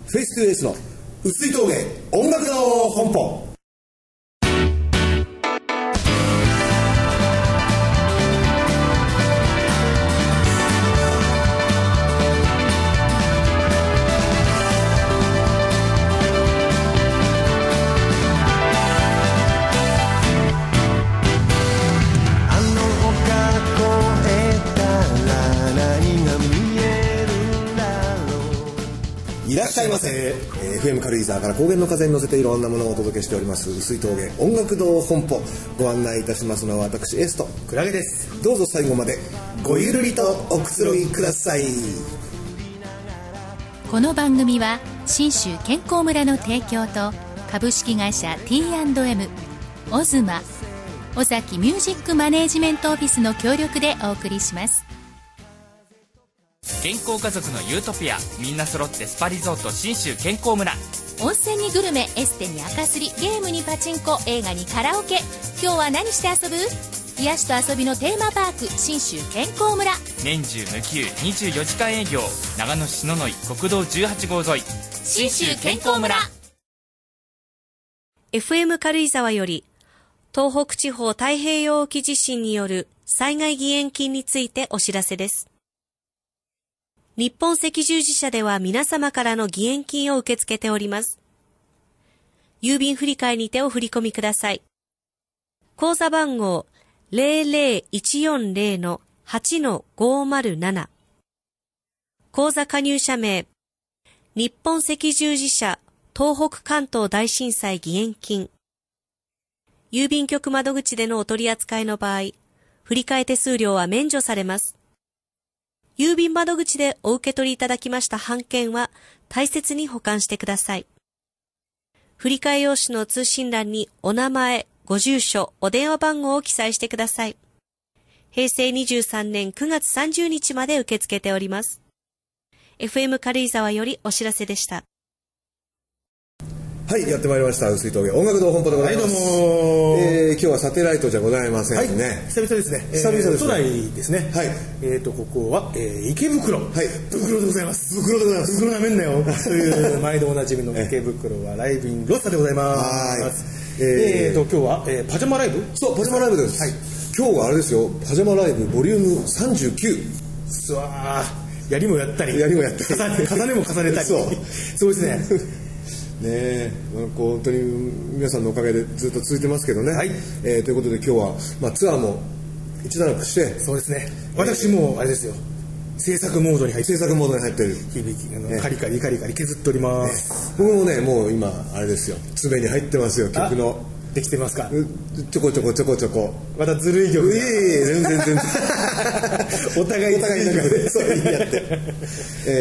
フェイス2エースの薄い峠音楽の本舗。いらっしゃいませ。FM 軽井沢から高原の風に乗せていろんなものをお届けしております薄い峠音楽堂本舗、ご案内いたしますのは私エースとクラゲです。 どうぞ最後までごゆるりとおくつろぎください。 この番組は信州健康村の提供と株式会社 T&M オズマ尾崎ミュージックマネージメントオフィスの協力でお送りします。 健康家族のユートピア、みんな揃ってスパリゾート信州健康村。 温泉にグルメ、エステに赤すり、ゲームにパチンコ、映画にカラオケ。今日は何して遊ぶ？癒しと遊びのテーマパーク信州健康村。 年中無休24時間営業、長野市野々井国道18号沿い信州健康村。 FM 軽井沢より東北地方太平洋沖地震による災害義援金についてお知らせです。日本赤十字社では皆様からの義援金を受け付けております。郵便振替にてお振り込みください。口座番号 00140-8-507。口座加入者名、日本赤十字社東北関東大震災義援金。郵便局窓口でのお取り扱いの場合、振替手数料は免除されます。郵便窓口でお受け取りいただきました半券は大切に保管してください。振替用紙の通信欄にお名前、ご住所、お電話番号を記載してください。平成23年9月30日まで受け付けております。FM 軽井沢よりお知らせでした。 はい、やってまいりました薄い峠音楽堂本舗でございます。 はい、どうも今日はサテライトじゃございませんね。 はい、久々ですね。 久々ですね。 都内ですね。 はい。 ここは、池袋。はい。袋でございます。 袋でございます。 袋なめんなよ。という毎度おなじみの池袋はライブインロッサでございます。今日は、パジャマライブ。 そう、パジャマライブです。はい。今日はあれですよ、パジャマライブボリューム39。 うわー、やりもやったり。 やりもやったり。 重ねも重ねたり。そうですね。 ねえ、本当に皆さんのおかげでずっと続いてますけどね。はい。ということで今日は、ツアーも一段落して。 そうですね。私もあれですよ。制作モードに入ってる。 制作モードに入ってる。 響きカリカリカリカリ削っております。 僕もね、もう今あれですよ。爪に入ってますよ、曲の。 できてますか？ ちょこちょこちょこちょこ。 またずるい曲。 全然。 お互いの中でそうやって。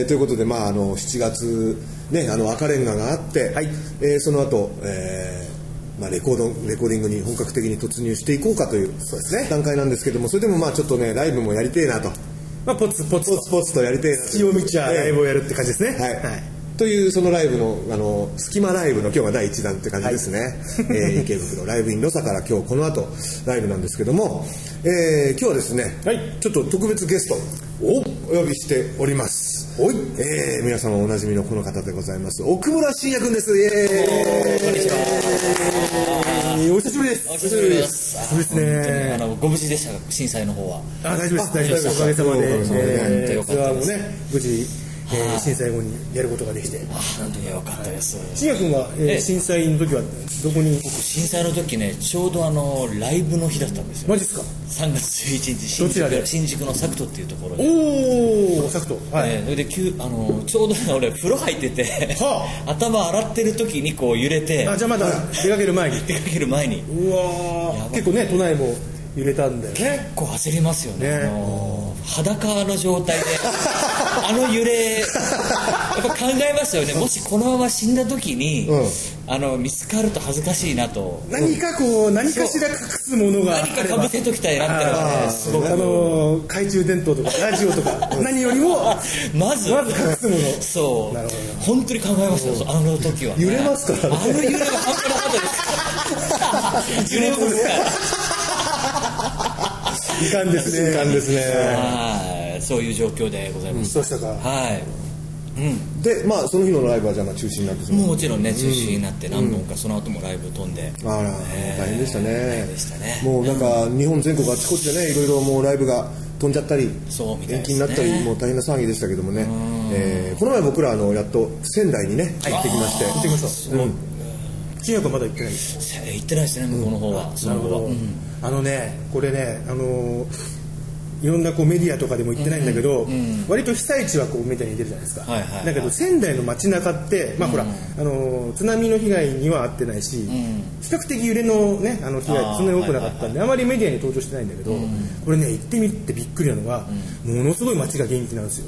ということで7月ね赤レンガがあって、はい、その後、レコーディングに本格的に突入していこうかという段階なんですけども、それでもちょっとねライブもやりてえなと。 ポツポツとやりてえな。 隙を見ちゃライブをやるって感じですね。 はい。というそのライブの隙間ライブの今日が第1弾って感じですね。池袋ライブインロサから今日この後ライブなんですけども、今日はですね、はい、ちょっと特別ゲストをお呼びしております。おい、皆様おなじみのこの方でございます。奥村信也くんです。イエーイ。 こんにちは。 お久しぶりです。 お久しぶりです。 そうですね。 ご無事でしたか、震災の方は。 大丈夫です。おかげさまで。ツアーもね無事。震災後にやることができて本当に良かったです。 信也君は震災の時はどこに？ 僕震災の時ね、ちょうどライブの日だったんですよ。 マジですか ？3月11日どちらで？ 新宿のサクトっていうところで。 おお、サクト。 はい。それでちょうど俺風呂入ってて頭洗ってる時にこう揺れて。 じゃあまだ出かける前に。うわー、結構ね都内も揺れたんだよね。 結構焦りますよね。裸の状態で揺れやっぱ考えますよね。もしこのまま死んだ時に、見つかると恥ずかしいなと。 何かしら隠すものが何かかぶせときたいなってのはね、すごく懐中電灯とかラジオとか何よりもまず隠すもの。 そう、なるほど。本当に考えますよ、時は、ね、 揺れますからね。 揺れは半端なかったです揺れますからいかんですね。 はい、そういう状況でございます。 どうしたか。 はい。 でまあその日のライブはじゃあ中止になってしまう。 もちろんね中止になって何本かその後もライブ飛んで、 あら大変でしたね。 大変でしたね。 もうなんか日本全国あちこちでねいろいろもうライブが飛んじゃったりそうみたいですね延期になったりもう大変な騒ぎでしたけどもね、この前僕らやっと仙台にね行ってきまして。 行ってきました。新薬はまだ行ってない。 行ってないですね向こうの方は。 なるほど。これねいろんなこうメディアとかでも言ってないんだけど、割と被災地はこうメディアに出るじゃないですか。だけど仙台の街中ってまあほら津波の被害には遭ってないし、比較的揺れのね被害ってそんなに多くなかったんであまりメディアに登場してないんだけど、これね行ってみてびっくりなのがものすごい街が元気なんですよ。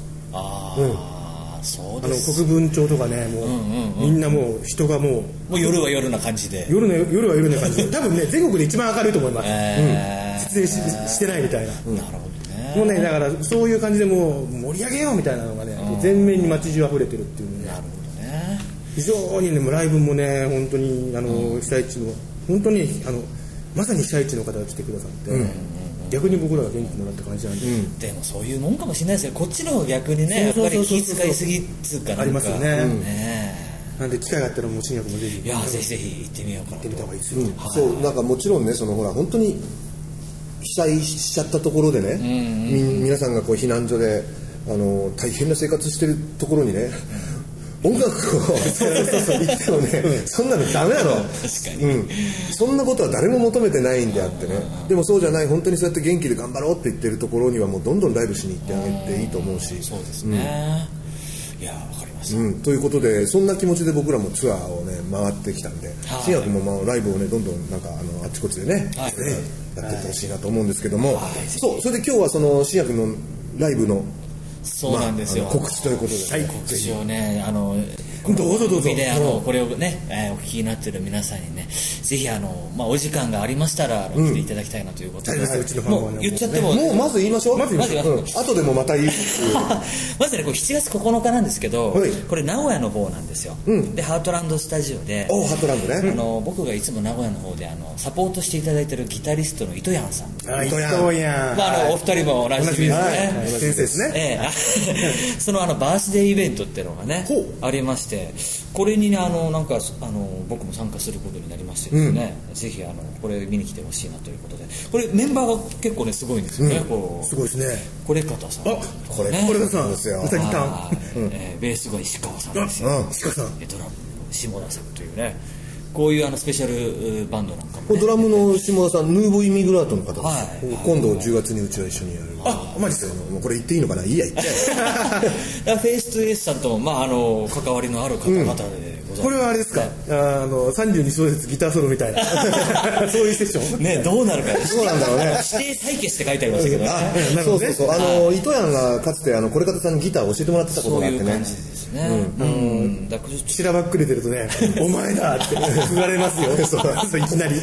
そうです。 国分町とかねもうみんなもう人がもう夜は夜な感じで夜は夜な感じで多分ね全国で一番明るいと思います。出演してないみたいな。 なるほど。 もうねだからそういう感じでもう盛り上げようみたいなのがね全面に街中溢れてるっていうね。 なるほどね。 非常にねライブもね本当に被災地の本当にまさに被災地の方が来てくださって、逆に僕らが元気もらった感じなんで、 でもそういうもんかもしれないですよ。こっちの方が逆にねやっぱり気遣いすぎっつうかありますよね。なんで機会があったらもう新薬もぜひいやぜひぜひ行ってみようかな。 行ってみた方がいいですよ。 そうなんかもちろんねほら本当に被災しちゃったところでね、皆さんがこう避難所で大変な生活してるところにね、音楽を言ってもね、そんなのダメなの。 確かに、 そんなことは誰も求めてないんであってね。でもそうじゃない、本当にそうやって元気で頑張ろうって言ってるところにはもうどんどんライブしに行ってあげていいと思うし。 そうですね、いやわかります、 ということでそんな気持ちで僕らもツアーをね回ってきたんで、新薬もライブをねどんどんなんかあちこちでね、やってってほしいなと思うんですけども、そうそれで今日はその新薬のライブのそうなんですよ、 告知ということで、 告知をねどうぞでこれをね、お聞きになっている皆さんにねぜひお時間がありましたら来ていただきたいなということで、もう言っちゃってももうまず言いましょう。後でもまた言うまずね7月9日なんですけど、これ名古屋の方なんですよ。でハートランドスタジオでハートランドね、 僕がいつも名古屋の方でサポートしていただいているギタリストの糸谷さん、 糸谷お二人も同じですね、 先生ですね。 そのバースデーイベントっていうのがねありまして、これにねなんか僕も参加することになりましてですね、ぜひこれ見に来てほしいなということで、これメンバーが結構ねすごいんですよね。 すごいですね。 これ方さん、 これさんですよ。 ベースが石川さんですよ。 石川さん、 ドラムの下田さんというね、こういうスペシャルバンドなんかも、 ドラムの下田さん、ヌーボーイミグラートの方です。今度10月にうちは一緒にやる。 マジですか。 これ言っていいのかな。いいや言っちゃえ。フェイス2 S さんとも関わりのある方々でございます。 これはあれですか、32小節ギターソロみたいなそういうセッションね、どうなるか。 そうなんだろうね。 指定採血って書いてありましたけどね。 そう糸谷がかつてこれ方さんにギターを教えてもらってたことがあってね。 そういう感じですね。 しらばっくれてるとねお前だって言われますよそういきなり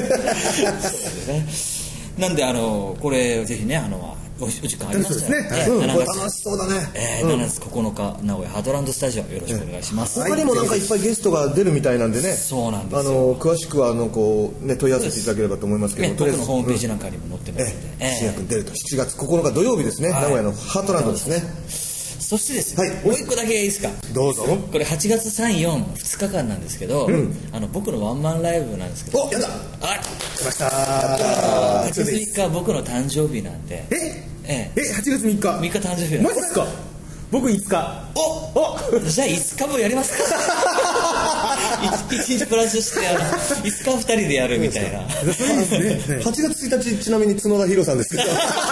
なんでこれぜひねお時間ありましたら楽しそうだね。 7月9日名古屋ハートランドスタジオよろしくお願いします。 他にもなんかいっぱいゲストが出るみたいなんでね。 そうなんですよ。 詳しくは問い合わせていただければと思いますけど、 僕のホームページなんかにも載ってますので、 新薬に出ると7月9日土曜日ですね、名古屋のハートランドですね。 そしてですね、もう一個だけいいですか。 どうぞ。 これ8月3、4、2日間なんですけど、僕のワンマンライブなんですけど、 やだ、 来ました。 8月3日は僕の誕生日なんで。 8月3日 3日誕生日なんです。 マジですか。僕5日。 じゃあ5日もやりますか。1日プラスして5日2人でやるみたいな。 8月1日ちなみに角田博さんですけど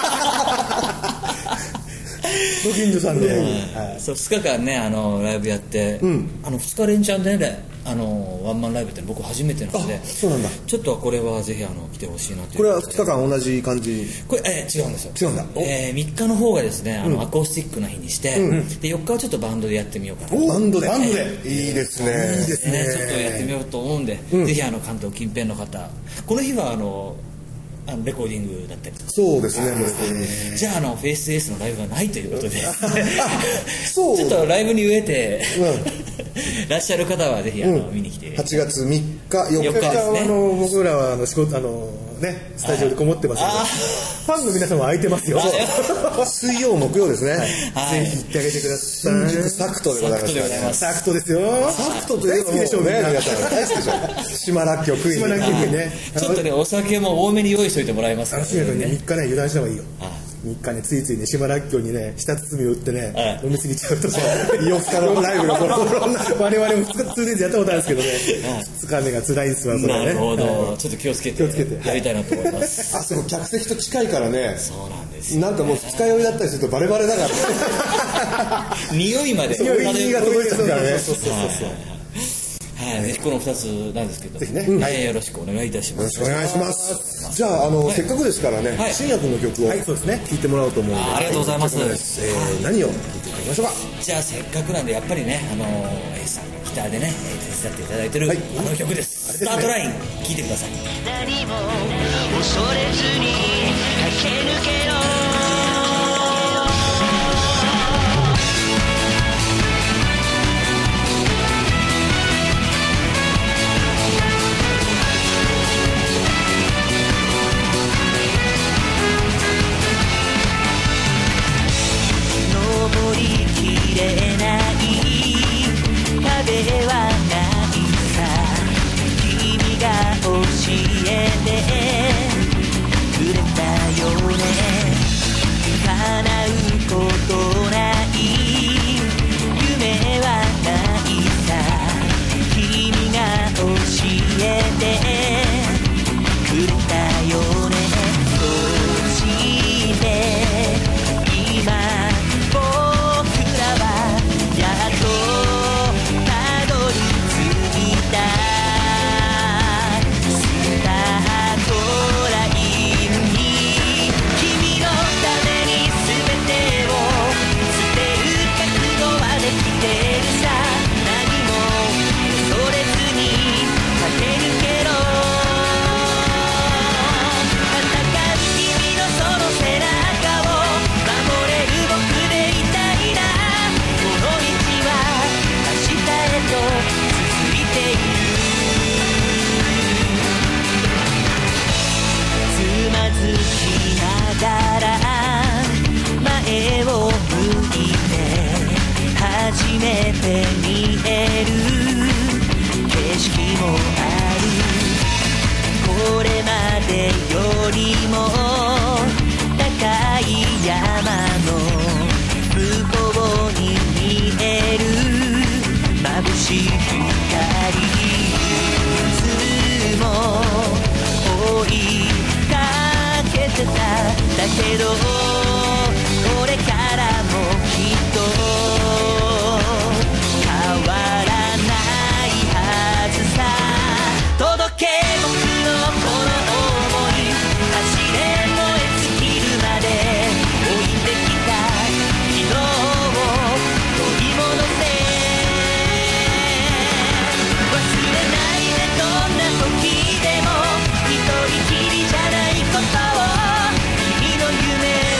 ご近所さんで、 そう2日間ねライブやって、2日連チャンでねワンマンライブって僕初めてなので、 そうなんだ。 ちょっとこれはぜひ来てほしいなという。 これは2日間同じ感じ。 これ違うんですよ。 違うんだ。 3日の方がですねアコースティックな日にして、で4日はちょっとバンドでやってみようかな。 バンドでいいですね。 いいですね。 ちょっとやってみようと思うんで、ぜひ関東近辺の方、この日はレコーディングだったりとか。 そうですね。 じゃあフェイスエースのライブがないということでちょっとライブに飢えてらっしゃる方はぜひ見に来て。 8月3日4日ですね。僕らは仕事ね、スタジオでこもってますので、ファンの皆さんは空いてますよ。 水曜木曜ですね。 ぜひ行ってあげてください。 新宿サクトでございます。 サクトですよ。 サクトといえばもうね、皆さん大好きでしょ。島らっきょう食いに。 島らっきょう食いね。 ちょっとね、お酒も多めに用意しておいてもらいますからね。3日ね、油断した方がいいよ。3日ね、ついついね、島らっきょうにね、舌包みを打ってね、飲みすぎちゃうとさ、 4日のライブの頃我々も2daysやったことあるんですけどね、2日目が辛いですわ、それね。 なるほど、ちょっと気をつけてやりたいなと思います。 あ、そう客席と近いからね。 そうなんですよ。 なんかもう二日酔いだったりするとバレバレだから。 匂いまで。 匂いが届いちゃうからね。 そう。はい、ぜひこの2つなんですけど、 ぜひね、 はい、よろしくお願いいたします。 よろしくお願いします。じゃあせっかくですからね、新薬の曲をそうですね、聴いてもらおうと思うので、 ありがとうございます。 何を聴いていただきましょうか。 じゃあせっかくなんでやっぱりね、Aさんのギターでね手伝っていただいてるあの曲です。スタートライン聴いてください。 何も恐れずに駆け抜けろ。登りきれない壁はないさ。君が教えてくれたよね。叶うことない夢はないさ。君が教えてくれたよね。そして今僕らはやっとたどり着いたスタートラインに。君のために全てを捨てる覚悟はできてるさ。何も恐れずに駆け抜けろ。戦う君のその背中を守れる僕でいたいな。この道は明日へと続いている。つまずきながら前を向いて初めて見える景色もある。これまでよりも高い山の向こうに見える眩しい光。いつも追いかけてた。だけどこれからもきっと変わらないはずさ。届け僕のこの想い。走れ燃え尽きるまで置いてきた昨日を取り戻せ。忘れないでどんな時でも一人きりじゃないことを。君の夢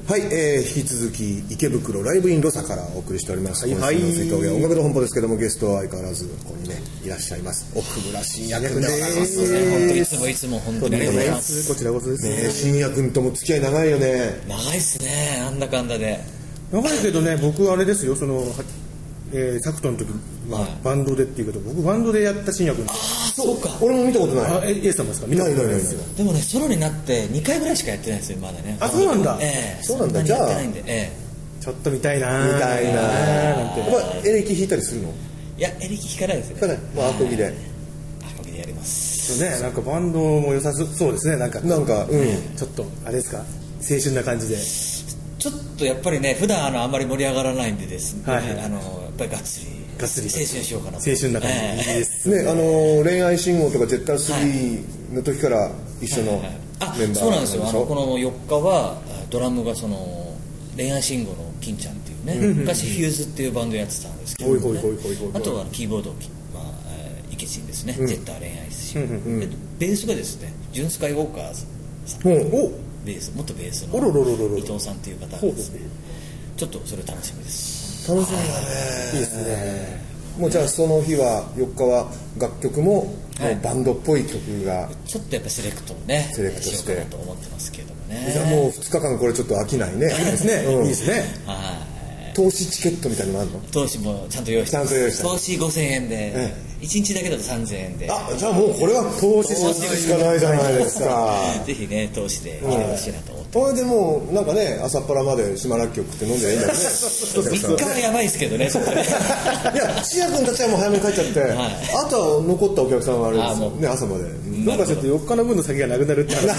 はい、引き続き池袋ライブインロサからお送りしております。はい、今週の水峠音楽の本舗ですけども、ゲストは相変わらずここにねいらっしゃいます奥村信也君でございます。 本当いつも本当にありがとうございます。 こちらこそですね。 信也君とも付き合い長いよね。 長いっすね、あんだかんだで。 長いけどね、僕あれですよ、そのサクトの時、バンドでっていうけど、僕バンドでやった信也君。 そうか、俺も見たことない。 A さんもですか？見たことないですよ。 でもね、ソロになって2回ぐらいしかやってないんですよ、まだね。 そうなんだ。 そうなんだ。じゃあちょっと見たいななんて。エレキ弾いたりするの？ いや、エレキ弾かないですね。 弾かない。もうアコギでやりますね。なんかバンドも良さそうですね。なんかちょっとあれですか、青春な感じで。 ちょっとやっぱりね、普段あんまり盛り上がらないんでですね、やっぱりがっつり青春しようかなと。 青春な感じですね。恋愛信号とかジェッター3の時から一緒のメンバー。 そうなんですよ。この4日はドラムがその恋愛信号の金ちゃんっていうね、昔フューズっていうバンドやってたんですけど、あとはキーボードイケチンですね、ジェッター恋愛信号、ベースがですね、ジュンスカイウォーカーズさん、ベース、元ベースの伊藤さんっていう方がですね、ちょっとそれ楽しみです。 楽しみだね。いいですね。もうじゃあその日は4日は楽曲もバンドっぽい曲がちょっとやっぱセレクトをねしようかなと思ってますけどもね。 じゃあもう2日間これちょっと飽きないね。 いいですね。いいですね。 投資チケットみたいなのあるの？ 投資もちゃんと用意してます。投資5000円で、1日だけだと3000円で。 じゃあもうこれは投資しかないじゃないですか。 ぜひね、投資で来てほしいなと思って。 これでもうなんかね、朝っぱらまで島らっきょ食って飲んでいいんだよね。 3日はやばいですけどね、そこで。 いや、信也君たちはもう早めに帰っちゃって、あとは残ったお客さんはあれですよね、朝まで。 どうかちょっと4日の分の酒がなくなるって話。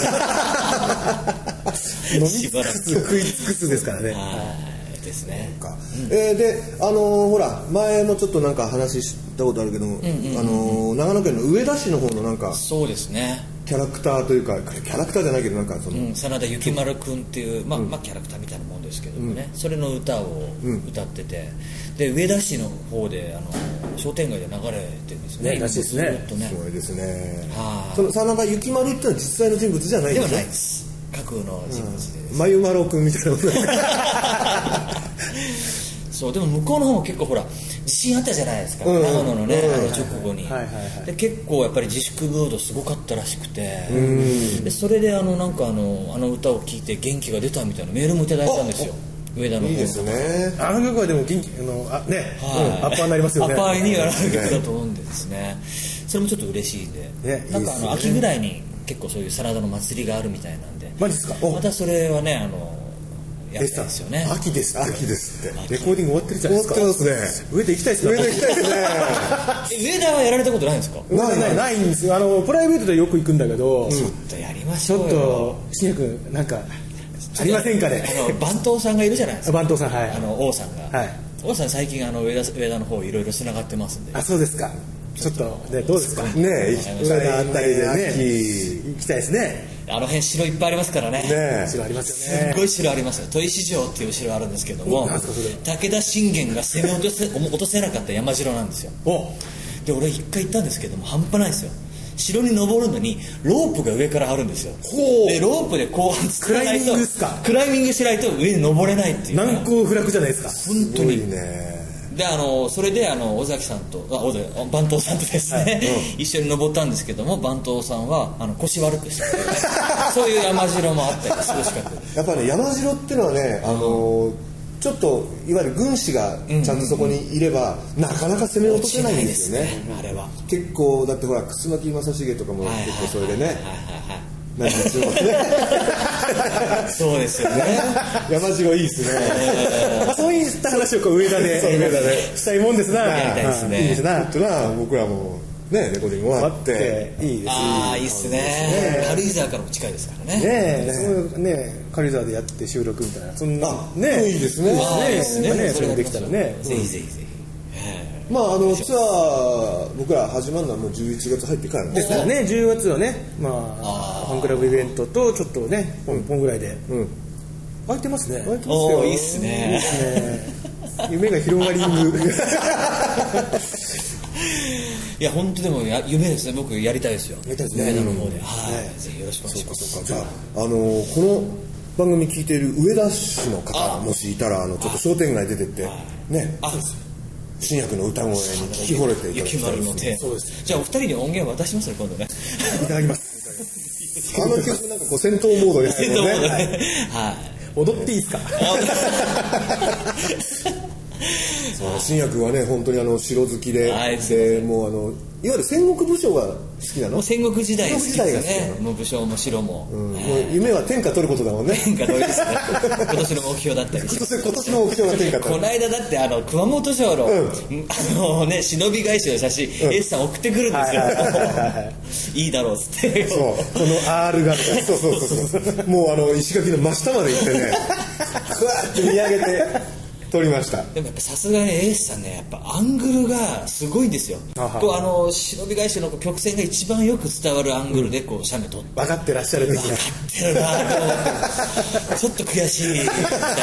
飲み尽くす、食い尽くすですからね。 ですね。 で、ほら前もちょっとなんか話したことあるけども、長野県の上田市の方のなんかそうですね、 キャラクターというかキャラクターじゃないけどなんかその真田幸丸くんっていうキャラクターみたいなもんですけどもね、それの歌を歌ってて、で上田市の方で商店街で流れてるんですね。 らしいですね。 すごいですね。その真田幸丸ってのは実際の人物じゃないんですね。 ではないです。架空の人物です。 眉丸くんみたいなこと。 そうでも向こうの方も結構ほら地震あったじゃないですか、長野のね、直後に、で結構やっぱり自粛ムードすごかったらしくて、でそれでなんかあの歌を聴いて元気が出たみたいなメールもいただいたんですよ、上田の方。いいですね。 あの曲はでも元気アッパーになりますよね。 アッパーにやられる曲だと思うんでですね、それもちょっと嬉しいんで、なんか秋ぐらいに結構そういう真田の祭りがあるみたいなんで、 マジですか。 またそれはねやったんですよね。 秋ですって。レコーディング終わってるじゃないですか。 終わってますね。 上田行きたいですね。 上田はやられたことないんですか？ ないんですよ。プライベートでよく行くんだけど、 ちょっとやりましょうよ。 ちょっと信也君なんかありませんかね。 番頭さんがいるじゃないですか。 番頭さん、はい。 王さんが。王さん最近上田の方いろいろつながってますんで。 そうですか。ちょっとね、どうですかね。 上田あたりでね行きたいですね。 あの辺城いっぱいありますからね。 城ありますよね。 すごい城ありますよ。砥石城っていう城あるんですけども、武田信玄が攻め落とせなかった山城なんですよ。で俺一回行ったんですけども半端ないですよ。城に登るのにロープが上からあるんですよ。でロープでこうクライミングですか。 クライミングしないと上に登れないっていう。 難攻不落じゃないですか。 本当にね。でそれで尾崎さんと番頭さんとですね、一緒に登ったんですけども、番頭さんは腰悪くしてそういう山城もあったりする近くで、 やっぱね山城っていうのはねちょっといわゆる軍師がちゃんとそこにいればなかなか攻め落とせないんですよね。 あれは結構だってほら楠木正成とかも結構それでね、 そうですよね。 山城いいですね。 そういった話を上田でしたいもんですな。 やりたいですね。 いいですな。 僕らもねレコーディング終わっていいです。 いいっすね。軽井沢からも近いですからね。 ね軽井沢でやって収録みたいな、そんなねいいですね。 それもできたらね。 ぜひぜひぜひ。 ツアー僕ら始まるのはもう11月入ってからですからね。10月はね、ファンクラブイベントとちょっとねポンぐらいで空いてますね。 いいっすね。 夢が広がりんぐ。 いや本当でも夢ですね。僕やりたいですよ。 やりたいですね。 上田の方で。ぜひよろしくお願いします。 じゃあこの番組聞いている上田市の方もしいたらちょっと商店街出てってね、新薬の歌声に聞き惚れていただきたいですね。 そうです。じゃあお二人に音源渡しますね今度ね。 いただきます。曲なんかこう戦闘モードに入るね。 はい。踊っていいですか。 新薬はね本当に城好きで、もういわゆる戦国武将が好きなの？ もう戦国時代好きですね。もう武将も城も。 もう夢は天下取ることだもんね。 天下取りですね。今年の目標だったり。 今年の目標が天下取る。 この間だって熊本城のね忍び返しの写真エースさん送ってくるんですよ。いいだろうっつって。 そうこの R がそうもう石垣の真下まで行ってね、ふわって見上げて。撮りました。 でもやっぱさすがにエースさんねやっぱアングルがすごいんですよ。こう忍び返しの曲線が一番よく伝わるアングルでこう写メ撮って分かってらっしゃる。 分かってるなと思ってちょっと悔しいみたいな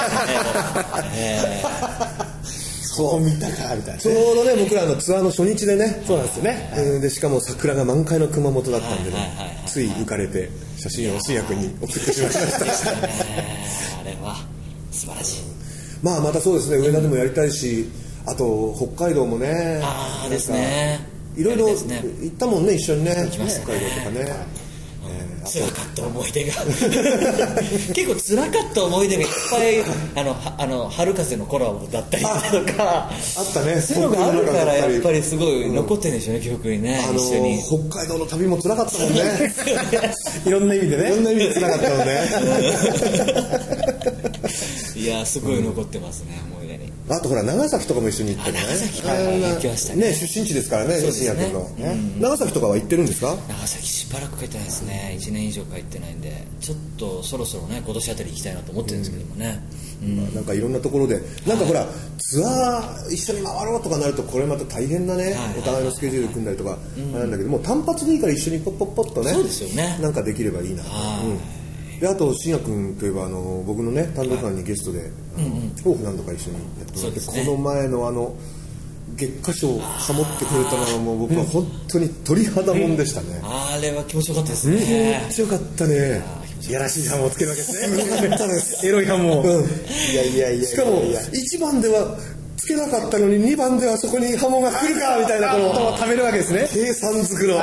ね。 そう見たかみたいな。 ちょうどね僕らのツアーの初日でね。 そうなんですよね。 でしかも桜が満開の熊本だったんでね、つい浮かれて写真を新薬に送ってしまいました。 あれは素晴らしい。 またそうですね上田でもやりたいし、あと北海道もねですねいろいろ行ったもんね一緒にね、北海道とかね。 辛かった思い出が結構辛かった思い出がいっぱい春風のコラボだったりとかあったね。 そういうのがあるからやっぱりすごい残ってるんでしょうね記憶にね。一緒に北海道の旅も辛かったもんね。 いろんな意味でね。 いろんな意味で辛かったもんね。 いやすごい残ってますね思い出に。 あとほら長崎とかも一緒に行ったじゃない。 長崎行きましたね。 出身地ですからね新薬の。長崎とかは行ってるんですか？長崎しばらく帰ってないですね。1年以上帰ってないんでちょっとそろそろね今年あたり行きたいなと思ってるんですけどもね。 なんかいろんなところでなんかほらツアー一緒に回ろうとかなるとこれまた大変なねお互いのスケジュール組んだりとかなんだけども単発でいいから一緒にポッポッポッとねそうですよねなんかできればいいな。であと信也君といえば僕のね単独館にゲストでフォーク何度か一緒にやってもらって、この前の月下賞をハモってくれたのはもう僕は本当に鳥肌もんでしたね。 あれは気持ちよかったですね。 気持ちよかったね。 いやらしいハモをつけるわけですね。 よかったです。 エロいハモを。 いやしかも1番ではつけなかったのに2番ではそこにハモが来るかみたいなこの頭を貯めるわけですね。 計算づくろ。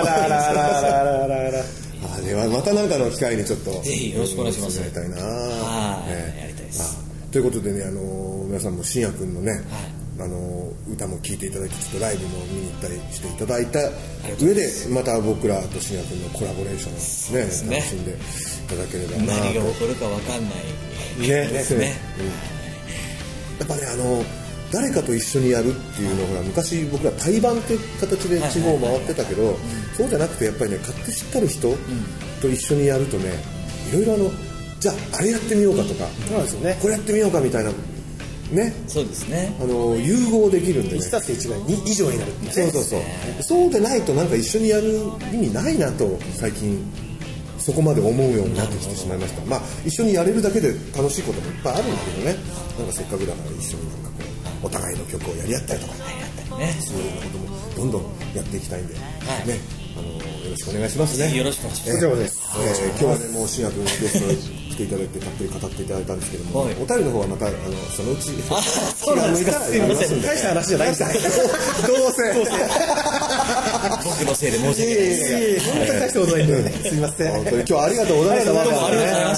あれはまた何かの機会にちょっとぜひよろしくお願いします。 やりたいな。 やりたいです。 ということでね皆さんも信也君のね歌も聴いていただいてちょっとライブも見に行ったりしていただいた上でまた僕らと信也君のコラボレーションをね楽しんでいただければなと。 何が起こるか分かんないですね。やっぱね誰かと一緒にやるっていうのが昔僕ら対バンっていう形で地方を回ってたけどそうじゃなくてやっぱりね勝手知ったる人と一緒にやるとねいろいろじゃああれやってみようかとかこれやってみようかみたいなねそうですね融合できるんでね 1たす1が2以上になるってね。 そうでないとなんか一緒にやる意味ないなと最近そこまで思うようになってきてしまいました。一緒にやれるだけで楽しいこともいっぱいあるんだけどねなんかせっかくだから一緒になんかこうお互いの曲をやり合ったりとかそういうようなこともどんどんやっていきたいんでねよろしくお願いしますね。 よろしくお願いします。 こちらこそです。 今日はねもう信也君ゲストに来ていただいてたっぷり語っていただいたんですけどもお便りの方はまたそのうちそうなんですか。すいません大した話じゃないんですどうせ僕のせいで申し訳ないです。 本当に大したことないんですいません。 本当に今日はありがとうございました。 どうもありがとうございました。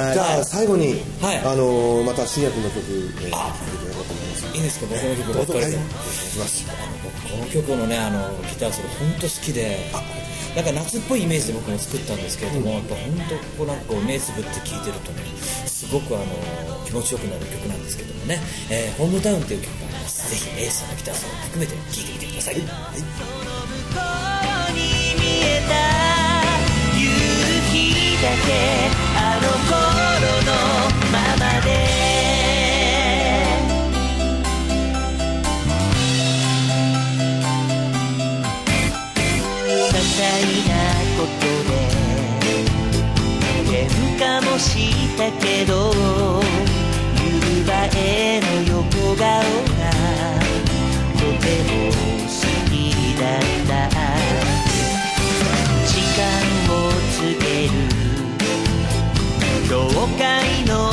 じゃあ最後にまた信也君の曲聴いていただこうと思います。 いいですか僕の曲ばっかりで。この曲のねギターソロ本当好きでなんか夏っぽいイメージで僕も作ったんですけれどもやっぱ本当こうなんかこう目つぶって聴いてるとねすごく気持ちよくなる曲なんですけどもねホームタウンという曲があります。ぜひエースさんのギターソロを含めて聴いてみてください。だけあの頃のままで些細なことで喧嘩もしたけど夕映えの横顔がとても好きだった。時間を告げる教会の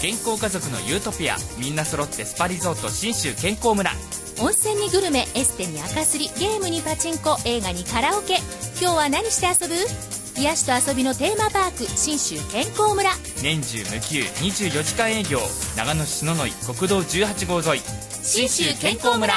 健康家族のユートピア、みんな揃ってスパリゾート信州健康村。 温泉にグルメ、エステに赤すり、ゲームにパチンコ、映画にカラオケ。今日は何して遊ぶ？癒しと遊びのテーマパーク、信州健康村。 年中無休24時間営業、長野市篠ノ井国道18号沿い、信州健康村。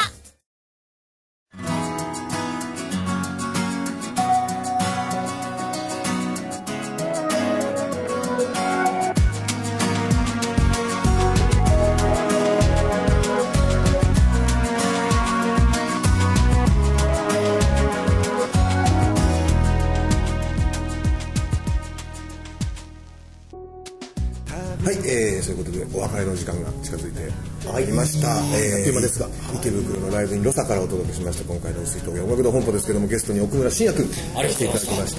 そういうことでお別れの時間が近づいてまいりました。池袋のライブインロサからお届けしました今回の薄い峠音楽堂本舗ですけども、ゲストに奥村信也君来ていただきました。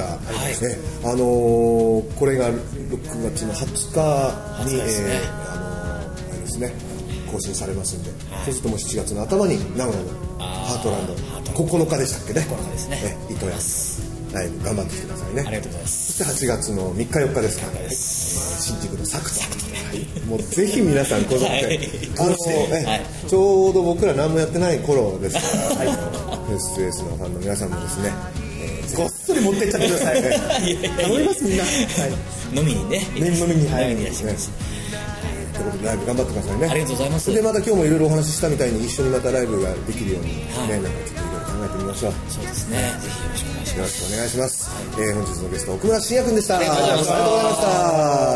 これが6月の20日にあれですね、更新されますんで、そうするともう7月の頭に長野のハートランド9日でしたっけね、糸谷ライブ頑張ってきてくださいね。 ありがとうございます。 そして8月の3日4日ですから、新宿のサクサクとね、もうぜひ皆さんこぞってちょうど僕ら何もやってない頃ですから、SOS のファンの皆さんもですね、ごっそり持っていっちゃってくださいね。頼みますみんな。 飲みにね。 飲みにいらっしゃいます。 ということでライブ頑張ってくださいね。 ありがとうございます。 でまた今日もいろいろお話ししたみたいに一緒にまたライブができるようにね、なんかちょっといろいろ考えてみましょう。 そうですね。ぜひよろしくお願いします。 よろしくお願いします。本日のゲスト奥村信也君でした。 ありがとうございました。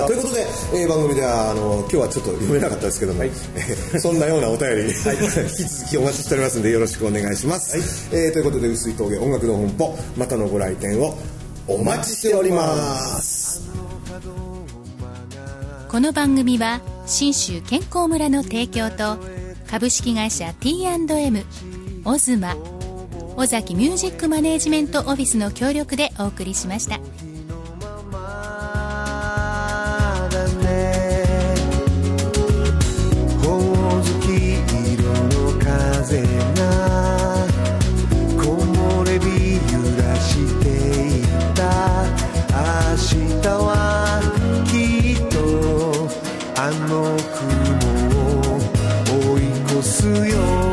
ということで、番組では今日はちょっと読めなかったですけども、そんなようなお便り、引き続きお待ちしておりますのでよろしくお願いします。ということで薄い峠音楽の本舗、またのご来店をお待ちしております。 この番組は信州健康村の提供と株式会社 T&M、 オズマ、尾崎ミュージックマネージメントオフィスの協力でお送りしました。 ほおずき色の風が木漏れ日揺らしていた。明日はきっとあの雲を追い越すよ。